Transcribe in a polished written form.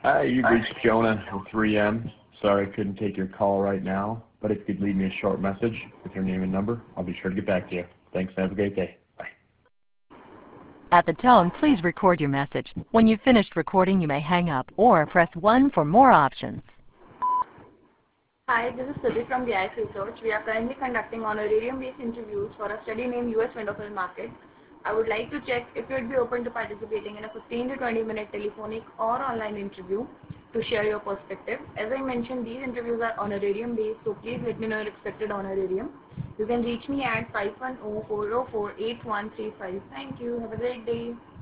Hi, you've reached Jonah with 3M. Sorry I couldn't take your call right now, but if you could leave me a short message with your name and number, I'll be sure to get back to you. Thanks and have a great day. Bye. At the tone, please record your message. When you've finished recording, you may hang up or press 1 for more options. Hi, this is Sudhi from BIS Research. We are currently conducting honorarium-based interviews for a study named US Window Market. I would like to check if you would be open to participating in a 15 to 20 minute telephonic or online interview to share your perspective. As I mentioned, these interviews are honorarium-based, so please let me know your expected honorarium. You can reach me at 510-404-8135. Thank you. Have a great day.